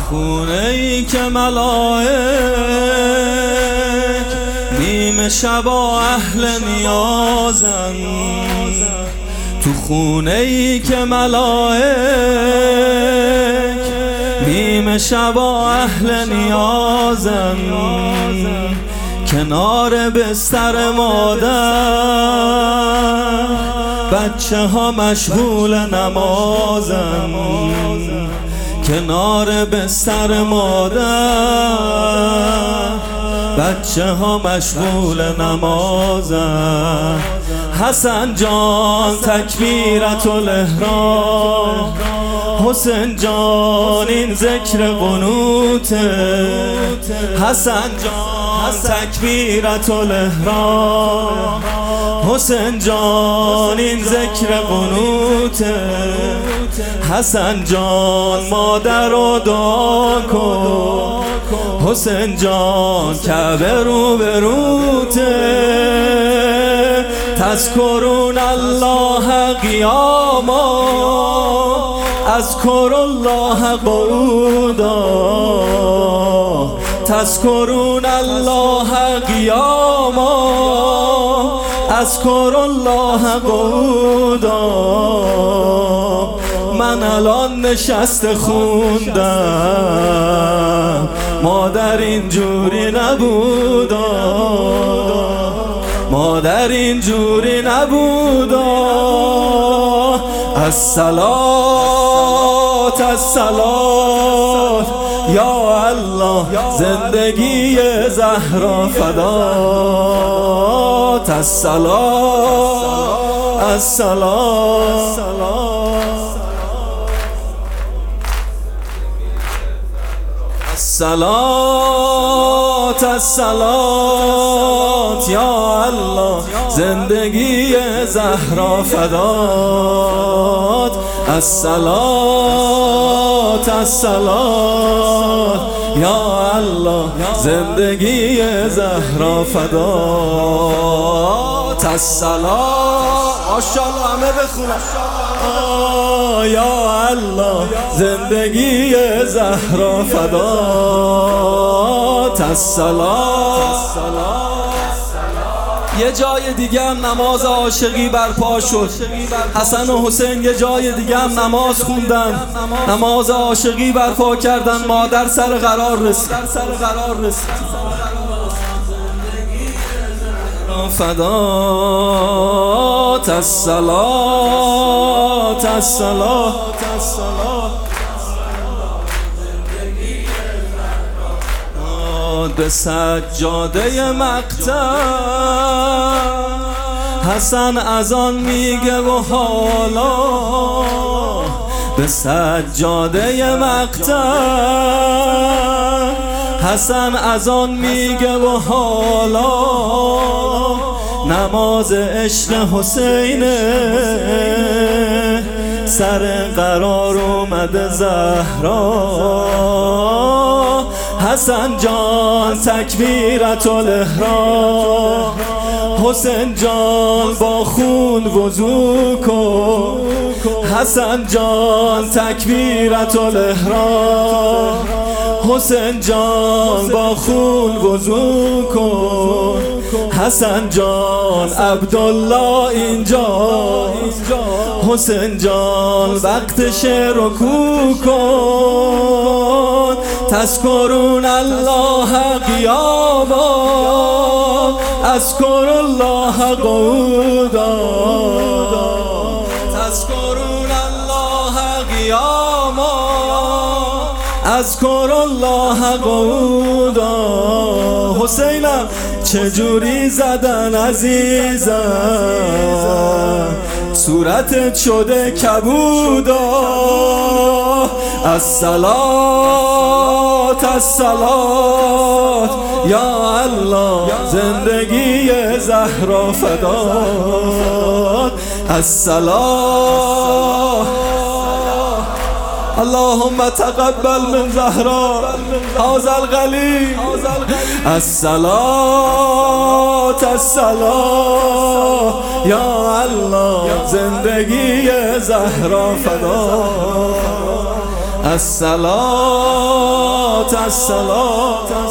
خونه ای که ملائک نیمه شبا اهل نیازن، تو خونه ای که ملائک نیمه شبا اهل نیازن، کنار بستر مادر بچه ها مشغول نمازن، کنار بستر مادر بچه ها مشغول نمازن. حسن جان تکبیرت الاحرام، حسین جان این ذکر قنوته، حسن جان تکبیرت الاحرام، حسین جان این ذکر قنوته، حسن جان مادر رو دعا کن، حسین جان کعبه رو بروته، تذکرون الله قیاما اذکر الله قعودا، تذکرون الله قیاما اذکر الله قعودا. من الان نشسته خوندم مادر اینجوری نبودا، مادر اینجوری نبودا. الصلاة الصلاة یا الله، زندگی زهرا فدات. الصلاة الصلاة الصلاة الصلاة یا الله، زندگی زهرا فدات. الصلاة الصلاة یا الله، زندگی زهرا فدات. الصلاة ماشاءالله همه بخونن یا الله، زندگی زهرا فدات. الصلاة. یه جای دیگه هم نماز عاشقی برپا شد، حسن و حسین یه جای دیگه هم نماز خوندن، نماز عاشقی برپا کردن، مادر سر قرار رسید. فدات. الصلاة الصلاة به سجاده مقتل حسن از آن میگه و حالا، به سجاده مقتل حسن از آن میگه و حالا، نماز عشق حسینه سر قرار اومده زهرا. حسن جان تکبیرت الاحرام، حسین جان با خون وضو کن، حسن جان تکبیرت الاحرام، حسین جان با خون وضو کن، حسن جان عبدالله اینجاست، حسین جان وقتش رکوع کن، تذکرون الله قیاما اذکر الله قعودا، تذکرون الله قیاما اذکر الله قعودا. حسینم چجوری زدن عزیزم، صورتت شده کبودا. الصلاة الصلاة یا الله، زندگی زهرا فدات. الصلاة اللهم تقبل من زهرا هذا الغلی. الصلاة الصلاة یا الله، زندگی زهرا فدا. الصلاة الصلاة